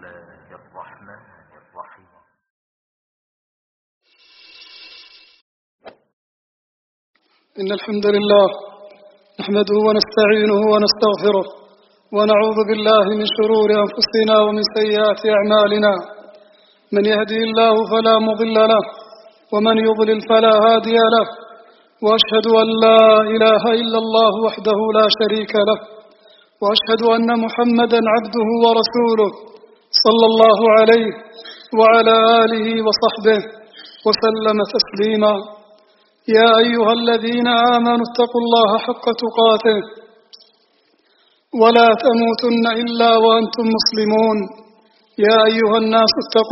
الله الرحمن الرحيم. إن الحمد لله نحمده ونستعينه ونستغفره ونعوذ بالله من شرور أنفسنا ومن سيئات أعمالنا. من يهدي الله فلا مضل له ومن يضلل فلا هادي له، وأشهد أن لا إله إلا الله وحده لا شريك له، وأشهد أن محمدا عبده ورسوله صلى الله عليه وعلى آله وصحبه وسلم تسليما. يا أيها الذين آمنوا اتقوا الله حق تقاته ولا تموتن إلا وأنتم مسلمون. يا أيها الناس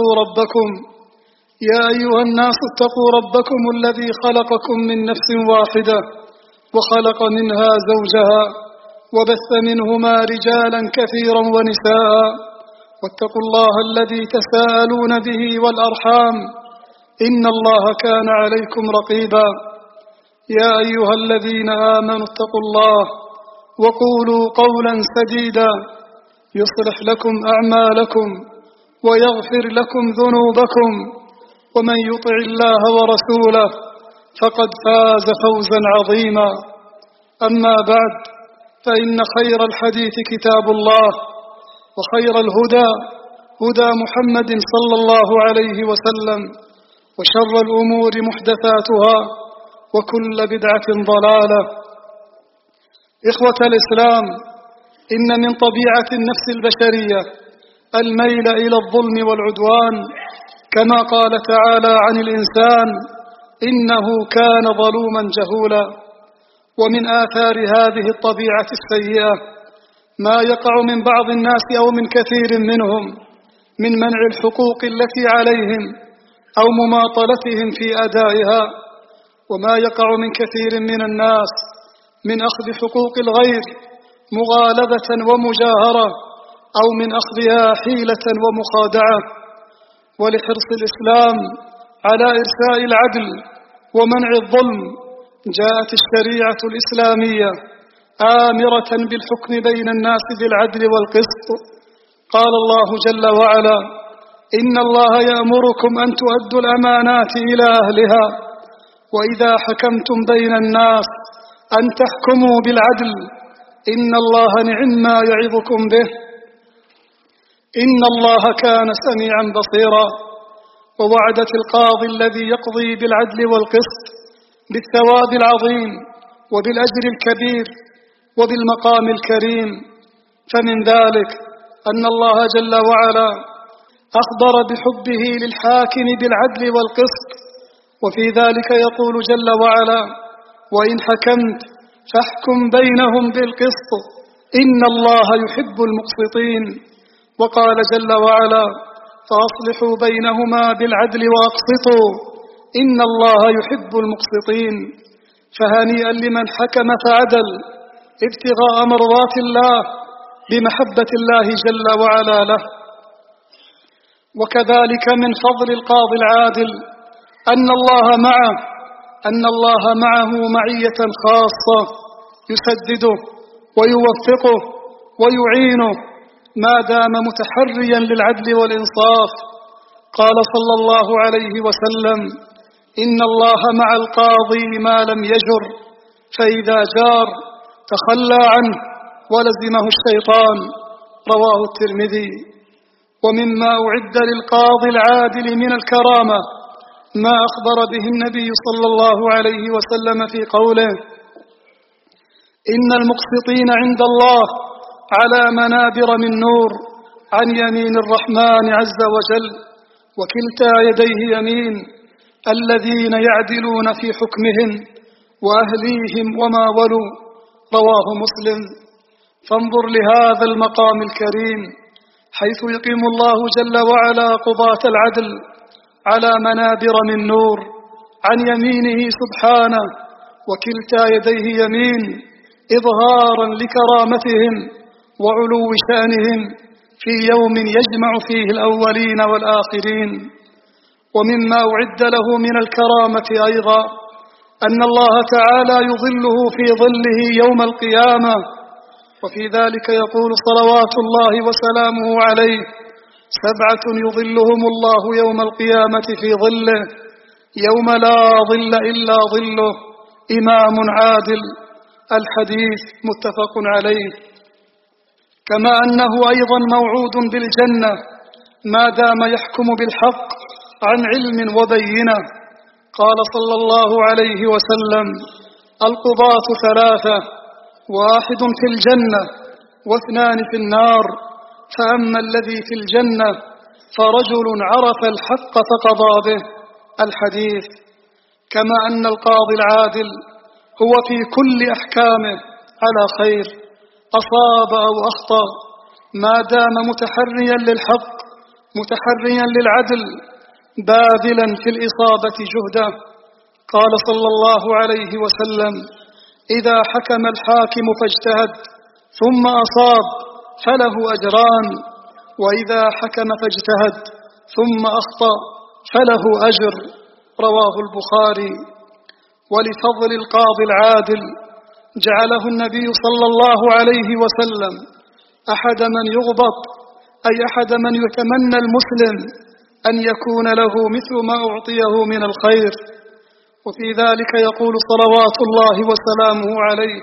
اتقوا ربكم الذي خلقكم من نفس واحدة وخلق منها زوجها وبث منهما رجالا كثيرا ونساء، واتقوا الله الذي تساءلون به والأرحام إن الله كان عليكم رقيبا. يا أيها الذين آمنوا اتقوا الله وقولوا قولا سديدا يصلح لكم أعمالكم ويغفر لكم ذنوبكم، ومن يطع الله ورسوله فقد فاز فوزا عظيما. أما بعد، فإن خير الحديث كتاب الله، وخير الهدى هدى محمد صلى الله عليه وسلم، وشر الأمور محدثاتها وكل بدعة ضلالة. إخوة الإسلام، إن من طبيعة النفس البشرية الميل إلى الظلم والعدوان، كما قال تعالى عن الإنسان إنه كان ظلوما جهولا. ومن آثار هذه الطبيعة السيئة ما يقع من بعض الناس أو من كثير منهم من منع الحقوق التي عليهم أو مماطلتهم في أدائها، وما يقع من كثير من الناس من أخذ حقوق الغير مغالبة ومجاهرة، أو من أخذها حيلة ومخادعة. ولحرص الإسلام على إرساء العدل ومنع الظلم جاءت الشريعة الإسلامية آمرة بالحكم بين الناس بالعدل والقسط. قال الله جل وعلا: إن الله يأمركم أن تؤدوا الأمانات إلى أهلها وإذا حكمتم بين الناس أن تحكموا بالعدل إن الله نعم يعظكم به إن الله كان سميعا بصيرا. ووعدت القاضي الذي يقضي بالعدل والقسط بالثواب العظيم وبالأجر الكبير وبالمقام الكريم. فمن ذلك أن الله جل وعلا أخبر بحبه للحاكم بالعدل والقسط، وفي ذلك يقول جل وعلا: وإن حكمت فاحكم بينهم بالقسط إن الله يحب المقسطين. وقال جل وعلا: فأصلحوا بينهما بالعدل وأقسطوا إن الله يحب المقسطين. فهنيئا لمن حكم فعدل ابتغاء مرضات الله بمحبة الله جل وعلا له. وكذلك من فضل القاضي العادل أن الله معه معية خاصة يسدده ويوفقه ويعينه ما دام متحريا للعدل والإنصاف. قال صلى الله عليه وسلم: إن الله مع القاضي ما لم يجر، فإذا جار تخلى عنه ولزمه الشيطان. رواه الترمذي. ومما أعد للقاضي العادل من الكرامة ما أخبر به النبي صلى الله عليه وسلم في قوله: إن المقسطين عند الله على منابر من نور عن يمين الرحمن عز وجل وكلتا يديه يمين، الذين يعدلون في حكمهم وأهليهم وما ولوا. رواه مسلم. فانظر لهذا المقام الكريم حيث يقيم الله جل وعلا قضاة العدل على منابر من نور عن يمينه سبحانه وكلتا يديه يمين، إظهارا لكرامتهم وعلو شأنهم في يوم يجمع فيه الأولين والآخرين. ومما أعد له من الكرامة أيضا أن الله تعالى يظله في ظله يوم القيامة. وفي ذلك يقول صلوات الله وسلامه عليه: 7 يظلهم الله يوم القيامة في ظله يوم لا ظل إلا ظله، إمام عادل. الحديث متفق عليه. كما أنه أيضا موعود بالجنة ما دام يحكم بالحق عن علم وبينة. قال صلى الله عليه وسلم: القضاة 3، 1 في الجنة و2 في النار، فأما الذي في الجنة فرجل عرف الحق فقضى به. الحديث. كما أن القاضي العادل هو في كل أحكامه على خير، أصاب أو أخطأ، ما دام متحريا للحق متحريا للعدل باذلا في الإصابة جهده. قال صلى الله عليه وسلم: إذا حكم الحاكم فاجتهد ثم أصاب فله أجران، وإذا حكم فاجتهد ثم أخطأ فله أجر. رواه البخاري. ولفضل القاضي العادل جعله النبي صلى الله عليه وسلم أحد من يغبط، أي أحد من يتمنى المسلم أن يكون له مثل ما أعطيه من الخير. وفي ذلك يقول صلوات الله وسلامه عليه: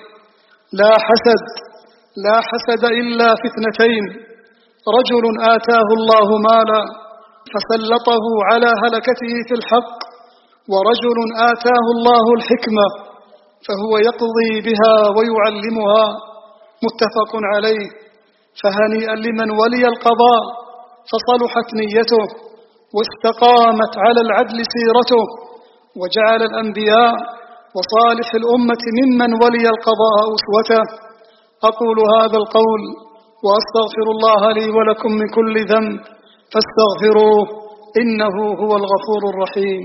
لا حسد إلا في 2: رجل آتاه الله مالا فسلطه على هلكته في الحق، ورجل آتاه الله الحكمة فهو يقضي بها ويعلمها. متفق عليه. فهنيئا لمن ولي القضاء فصلحت نيته واستقامت على العدل سيرته، وجعل الأنبياء وصالح الأمة ممن ولي القضاء أسوته. أقول هذا القول وأستغفر الله لي ولكم من كل ذنب فاستغفروه إنه هو الغفور الرحيم.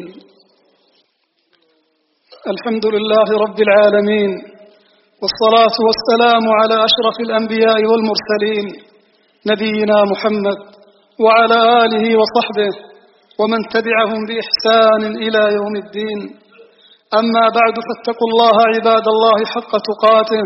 الحمد لله رب العالمين، والصلاة والسلام على أشرف الأنبياء والمرسلين نبينا محمد وعلى آله وصحبه ومن تبعهم بإحسان إلى يوم الدين. أما بعد، فاتقوا الله عباد الله حق تقاته،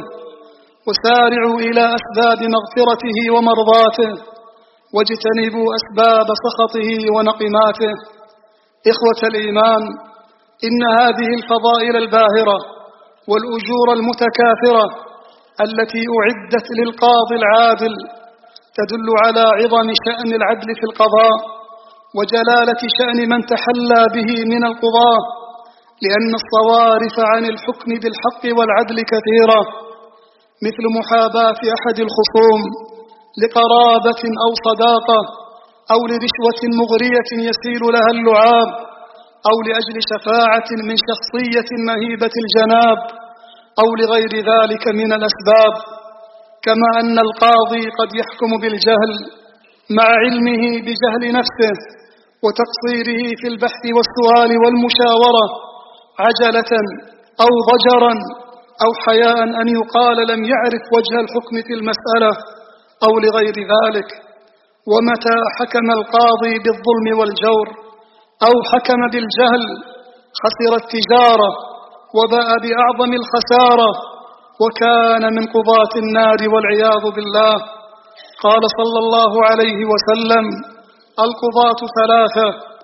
وسارعوا إلى أسباب مغفرته ومرضاته، واجتنبوا أسباب سخطه ونقماته. إخوة الإيمان، إن هذه الفضائل الباهرة والأجور المتكاثرة التي أعدت للقاضي العادل تدل على عظم شأن العدل في القضاء وجلالة شأن من تحلى به من القضاة، لأن الصوارف عن الحكم بالحق والعدل كثيرة، مثل محاباة أحد الخصوم لقرابة أو صداقة، أو لرشوة مغرية يسيل لها اللعاب، أو لأجل شفاعة من شخصية مهيبة الجناب، أو لغير ذلك من الأسباب. كما أن القاضي قد يحكم بالجهل مع علمه بجهل نفسه وتقصيره في البحث والسؤال والمشاورة، عجلة أو ضجرا أو حياء أن يقال لم يعرف وجه الحكم في المسألة، أو لغير ذلك. ومتى حكم القاضي بالظلم والجور أو حكم بالجهل خسر التجارة وباء بأعظم الخسارة، وكان من قضاة النار والعياذ بالله. قال صلى الله عليه وسلم: القضاة 3: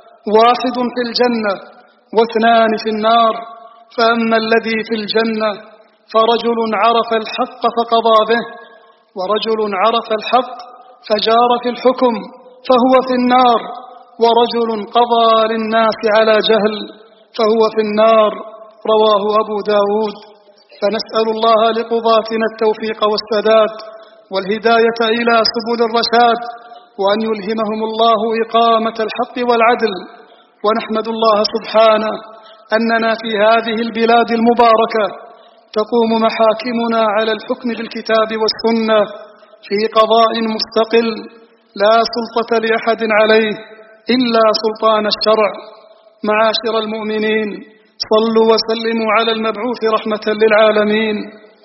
1 في الجنة و2 في النار، فأما الذي في الجنة فرجل عرف الحق فقضى به، ورجل عرف الحق فجار في الحكم فهو في النار، ورجل قضى للناس على جهل فهو في النار. رواه أبو داود. فنسأل الله لقضاتنا التوفيق والسداد والهداية إلى سبل الرشاد، وأن يلهمهم الله إقامة الحق والعدل. ونحمد الله سبحانه أننا في هذه البلاد المباركة تقوم محاكمنا على الحكم بالكتاب والسنة في قضاء مستقل لا سلطة لأحد عليه إلا سلطان الشرع. معاشر المؤمنين، صلوا وسلموا على المبعوث رحمة للعالمين.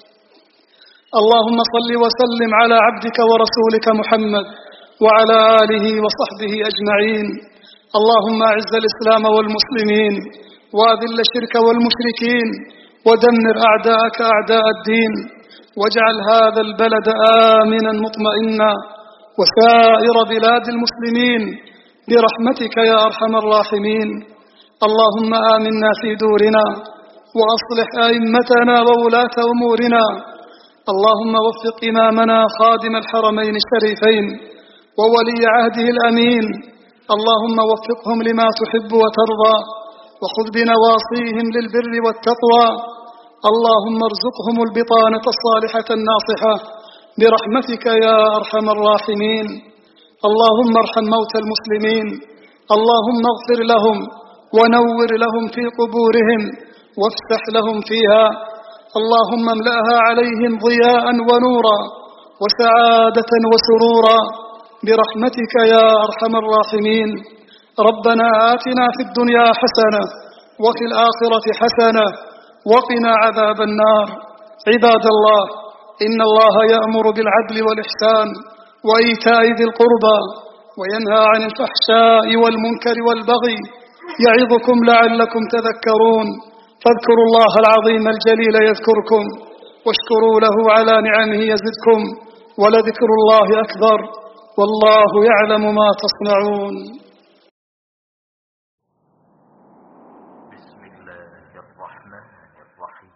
اللهم صل وسلم على عبدك ورسولك محمد وعلى آله وصحبه أجمعين. اللهم أعز الإسلام والمسلمين، وأذل الشرك والمشركين، ودمر أعداءك أعداء الدين، واجعل هذا البلد آمنا مطمئنا، وسائر بلاد المسلمين برحمتك يا أرحم الراحمين. اللهم آمنا في دورنا وأصلح أئمتنا وولاة أمورنا. اللهم وفق إمامنا خادم الحرمين الشريفين وولي عهده الأمين، اللهم وفقهم لما تحب وترضى، وخذ بنواصيهم للبر والتقوى. اللهم ارزقهم البطانة الصالحة الناصحة برحمتك يا أرحم الراحمين. اللهم ارحم موتى المسلمين، اللهم اغفر لهم ونور لهم في قبورهم وافسح لهم فيها. اللهم املأها عليهم ضياء ونورا وسعادة وسرورا برحمتك يا أرحم الراحمين. ربنا آتنا في الدنيا حسنة وفي الآخرة حسنة وقنا عذاب النار. عباد الله، إن الله يأمر بالعدل والإحسان وإيتاء ذي القربى وينهى عن الفحشاء والمنكر والبغي، يعظكم لعلكم تذكرون. فاذكروا الله العظيم الجليل يذكركم، واشكروا له على نعمه يزدكم، ولذكر الله أكبر، والله يعلم ما تصنعون. بسم الله الرحمن الرحيم.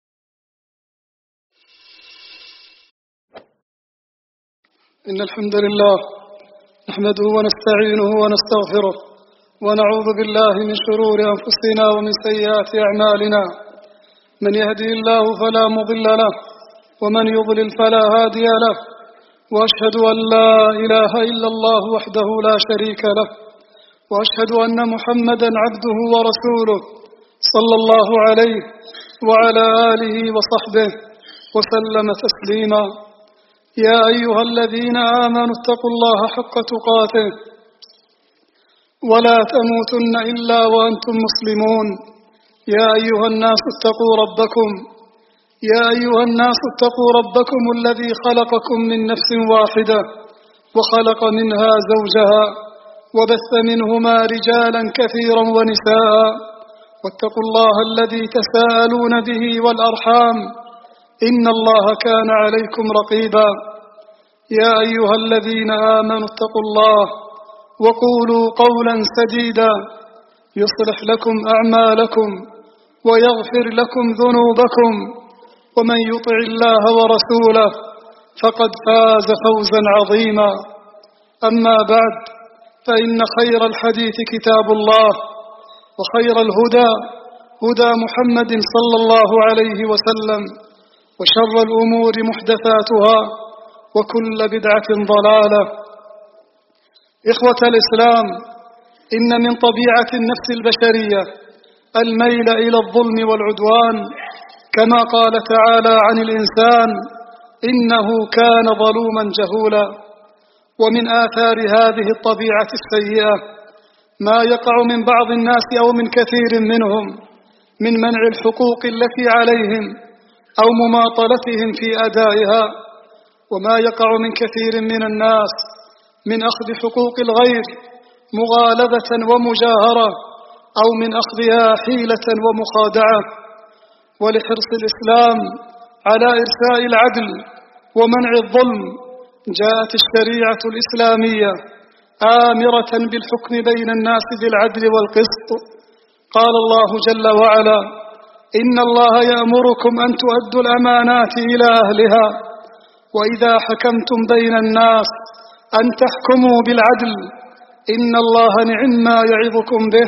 إن الحمد لله نحمده ونستعينه ونستغفره، ونعوذ بالله من شرور أنفسنا ومن سيئات أعمالنا. من يهدي الله فلا مضل له، ومن يضلل فلا هادي له، وأشهد أن لا إله إلا الله وحده لا شريك له، وأشهد أن محمدا عبده ورسوله صلى الله عليه وعلى آله وصحبه وسلم تسليما. يا أيها الذين آمنوا اتقوا الله حق تقاته ولا تموتن إلا وأنتم مسلمون. يا أيها الناس اتقوا ربكم الذي خلقكم من نفس واحدة وخلق منها زوجها وبث منهما رجالا كثيرا ونساء، واتقوا الله الذي تساءلون به والأرحام، إن الله كان عليكم رقيبا. يا أيها الذين آمنوا اتقوا الله وقولوا قولا سديدا يصلح لكم أعمالكم ويغفر لكم ذنوبكم، ومن يطع الله ورسوله فقد فاز فوزا عظيما. أما بعد، فإن خير الحديث كتاب الله، وخير الهدى هدى محمد صلى الله عليه وسلم، وشر الأمور محدثاتها، وكل بدعة ضلالة. إخوة الإسلام، إن من طبيعة النفس البشرية الميل إلى الظلم والعدوان، كما قال تعالى عن الإنسان: إنه كان ظلوما جهولا. ومن آثار هذه الطبيعة السيئة ما يقع من بعض الناس أو من كثير منهم من منع الحقوق التي عليهم أو مماطلتهم في أدائها، وما يقع من كثير من الناس من أخذ حقوق الغير مغالبة ومجاهرة، أو من أخذها حيلة ومخادعة. ولحرص الإسلام على إرساء العدل ومنع الظلم جاءت الشريعة الإسلامية آمرة بالحكم بين الناس بالعدل والقسط. قال الله جل وعلا: إن الله يأمركم أن تؤدوا الأمانات إلى أهلها، وإذا حكمتم بين الناس أن تحكموا بالعدل، إن الله نعما يعظكم به،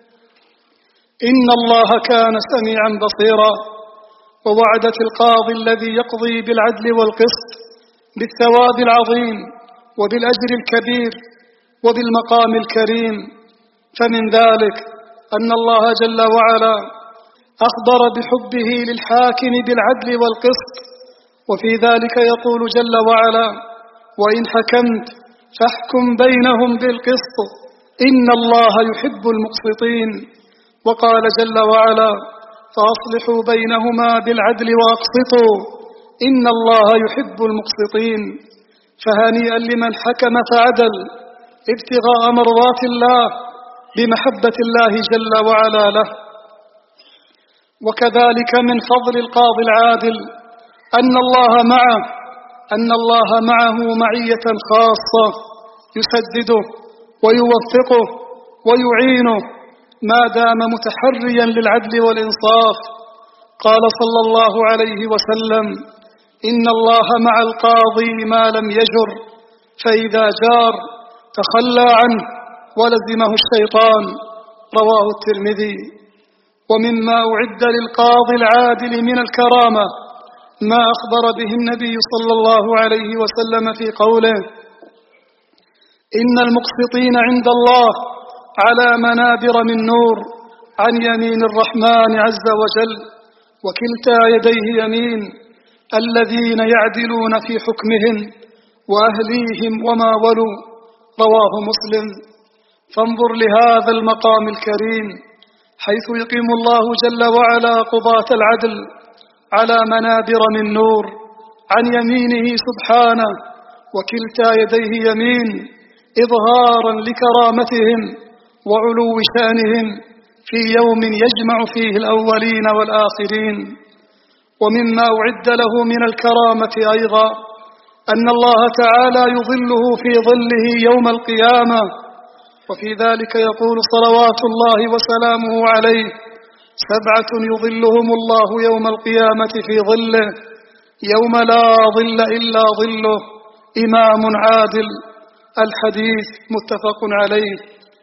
إن الله كان سميعا بصيرا. ووعدت القاضي الذي يقضي بالعدل والقسط بالثواب العظيم وبالأجر الكبير وبالمقام الكريم. فمن ذلك أن الله جل وعلا أخبر بحبه للحاكم بالعدل والقسط، وفي ذلك يقول جل وعلا: وإن حكمت فاحكم بينهم بالقسط إن الله يحب المقسطين. وقال جل وعلا: فأصلحوا بينهما بالعدل وأقسطوا إن الله يحب المقسطين. فهنيئا لمن حكم فعدل ابتغاء مرضات الله بمحبة الله جل وعلا له. وكذلك من فضل القاضي العادل أن الله معه أن الله معه معية خاصة يسدده ويوفقه ويعينه ما دام متحريا للعدل والإنصاف. قال صلى الله عليه وسلم: إن الله مع القاضي ما لم يجر، فإذا جار تخلى عنه ولزمه الشيطان. رواه الترمذي. ومما أعد للقاضي العادل من الكرامة ما أخبر به النبي صلى الله عليه وسلم في قوله: إن المقسطين عند الله على منابر من نور عن يمين الرحمن عز وجل، وكلتا يديه يمين، الذين يعدلون في حكمهم وأهليهم وما ولوا. رواه مسلم. فانظر لهذا المقام الكريم حيث يقيم الله جل وعلا قضاة العدل على منابر من نور عن يمينه سبحانه، وكلتا يديه يمين، إظهارا لكرامتهم وعلو شأنهم في يوم يجمع فيه الأولين والآخرين. ومما أعد له من الكرامة أيضا أن الله تعالى يظله في ظله يوم القيامة، وفي ذلك يقول صلوات الله وسلامه عليه: 7 يظلهم الله يوم القيامة في ظله يوم لا ظل إلا ظله، إمام عادل. الحديث متفق عليه.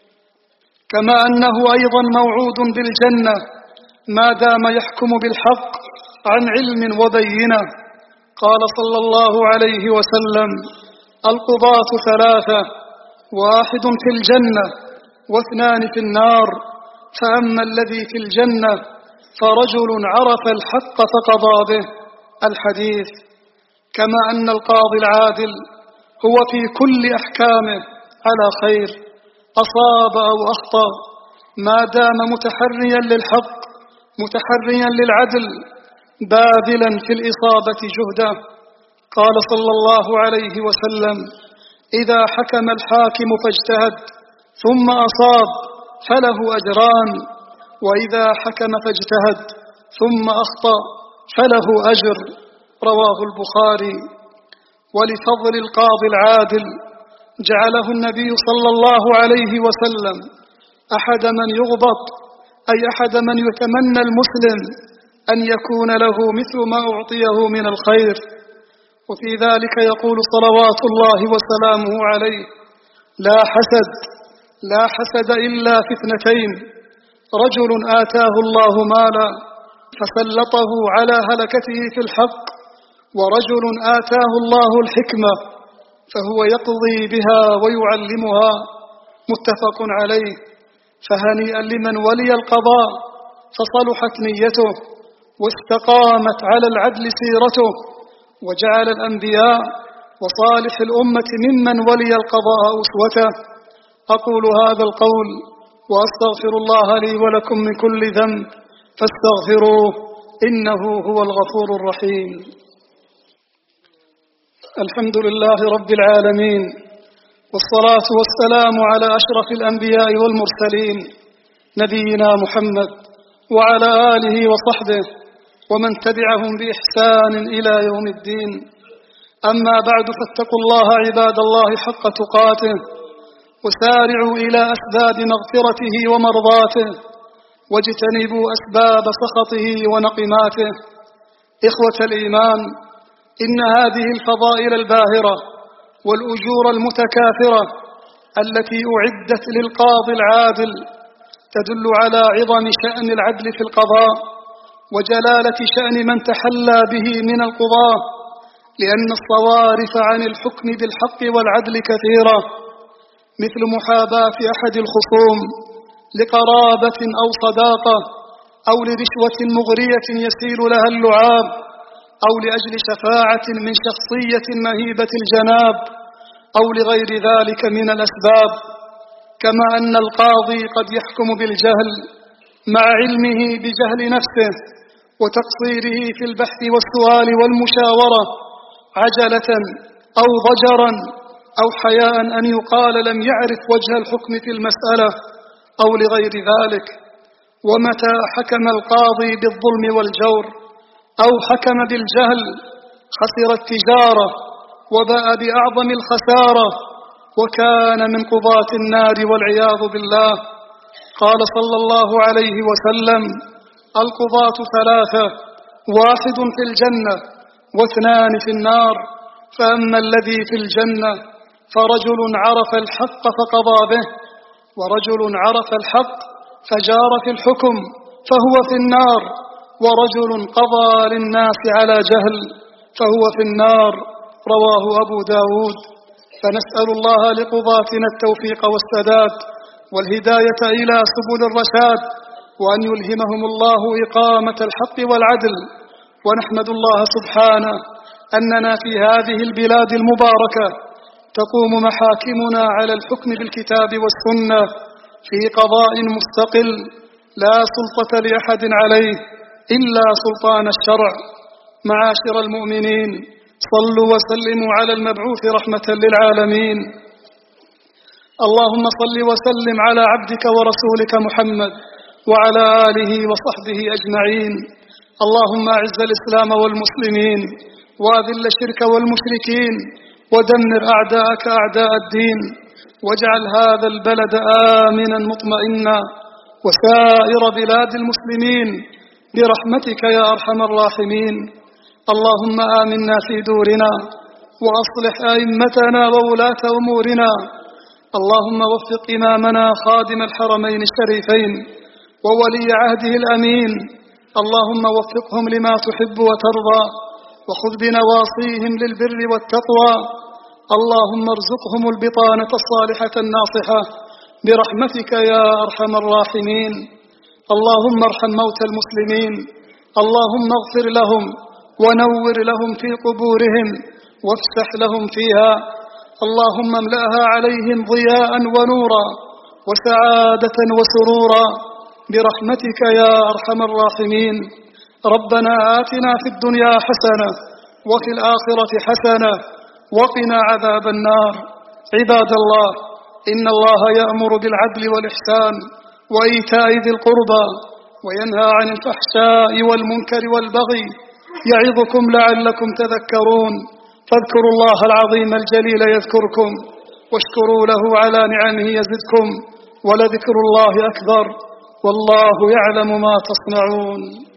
كما أنه أيضا موعود بالجنة ما دام يحكم بالحق عن علم وبينة. قال صلى الله عليه وسلم: القضاة 3: 1 في الجنة و2 في النار، فأما الذي في الجنة فرجل عرف الحق فقضى به. الحديث. كما أن القاضي العادل هو في كل أحكامه على خير، أصاب أو أخطأ، ما دام متحريا للحق متحريا للعدل باذلا في الإصابة جهده. قال صلى الله عليه وسلم: إذا حكم الحاكم فاجتهد ثم أصاب فله أجران، وإذا حكم فاجتهد ثم أخطأ فله أجر. رواه البخاري. ولفضل القاضي العادل جعله النبي صلى الله عليه وسلم أحد من يغبط، أي أحد من يتمنى المسلم أن يكون له مثل ما أعطيه من الخير. وفي ذلك يقول صلوات الله وسلامه عليه: لا حسد إلا في 2: رجل آتاه الله مالا فسلطه على هلكته في الحق، ورجل آتاه الله الحكمة فهو يقضي بها ويعلمها. متفق عليه. فهنيئا لمن ولي القضاء فصلحت نيته واستقامت على العدل سيرته، وجعل الأنبياء وصالح الأمة ممن ولي القضاء أسوته. أقول هذا القول وأستغفر الله لي ولكم من كل ذنب فاستغفروه إنه هو الغفور الرحيم. الحمد لله رب العالمين، والصلاة والسلام على أشرف الأنبياء والمرسلين نبينا محمد وعلى آله وصحبه ومن تبعهم بإحسان إلى يوم الدين. أما بعد، فاتقوا الله عباد الله حق تقاته، وسارعوا إلى أسباب مغفرته ومرضاته، واجتنبوا أسباب سخطه ونقماته. إخوة الإيمان، إن هذه الفضائل الباهرة والأجور المتكاثرة التي أعدت للقاضي العادل تدل على عظم شأن العدل في القضاء وجلالة شأن من تحلى به من القضاة، لأن الصوارف عن الحكم بالحق والعدل كثيرة، مثل محاباة أحد الخصوم لقرابة أو صداقة، أو لرشوة مغرية يسيل لها اللعاب، أو لأجل شفاعة من شخصية مهيبة الجناب، أو لغير ذلك من الأسباب. كما أن القاضي قد يحكم بالجهل مع علمه بجهل نفسه وتقصيره في البحث والسؤال والمشاورة، عجلة أو ضجرا أو حياء أن يقال لم يعرف وجه الحكم في المسألة، أو لغير ذلك. ومتى حكم القاضي بالظلم والجور أو حكم بالجهل خسر التجارة وباء بأعظم الخسارة، وكان من قضاة النار والعياذ بالله. قال صلى الله عليه وسلم: القضاة ثلاثة، واحد في الجنة واثنان في النار. فأما الذي في الجنة فرجل عرف الحق فقضى به، ورجل عرف الحق فجار في الحكم فهو في النار، ورجل قضى للناس على جهل فهو في النار. رواه أبو داود. فنسأل الله لقضاتنا التوفيق والسداد والهداية إلى سبل الرشاد، وأن يلهمهم الله إقامة الحق والعدل. ونحمد الله سبحانه أننا في هذه البلاد المباركة تقوم محاكمنا على الحكم بالكتاب والسنة في قضاء مستقل لا سلطة لأحد عليه إلا سلطان الشرع. معاشر المؤمنين، صلوا وسلموا على المبعوث رحمة للعالمين. اللهم صل وسلم على عبدك ورسولك محمد وعلى آله وصحبه أجمعين. اللهم أعز الإسلام والمسلمين، وأذل الشرك والمشركين، ودمر أعداءك أعداء الدين، واجعل هذا البلد آمنا مطمئنا وسائر بلاد المسلمين برحمتك يا أرحم الراحمين. اللهم آمنا في دورنا، وأصلح أئمتنا وولاة أمورنا. اللهم وفق إمامنا خادم الحرمين الشريفين وولي عهده الأمين، اللهم وفقهم لما تحب وترضى، وخذ بنواصيهم للبر والتقوى. اللهم ارزقهم البطانة الصالحة الناصحة برحمتك يا أرحم الراحمين. اللهم ارحم موتى المسلمين، اللهم اغفر لهم ونور لهم في قبورهم وافسح لهم فيها. اللهم املأها عليهم ضياء ونورا وسعادة وسرورا برحمتك يا أرحم الراحمين. ربنا آتنا في الدنيا حسنة وفي الآخرة حسنة وقنا عذاب النار. عباد الله، إن الله يأمر بالعدل والإحسان وإيتاء ذي القربى وينهى عن الفحشاء والمنكر والبغي، يعظكم لعلكم تذكرون. فاذكروا الله العظيم الجليل يذكركم، واشكروا له على نعمه يزدكم، ولذكر الله أكبر، والله يعلم ما تصنعون.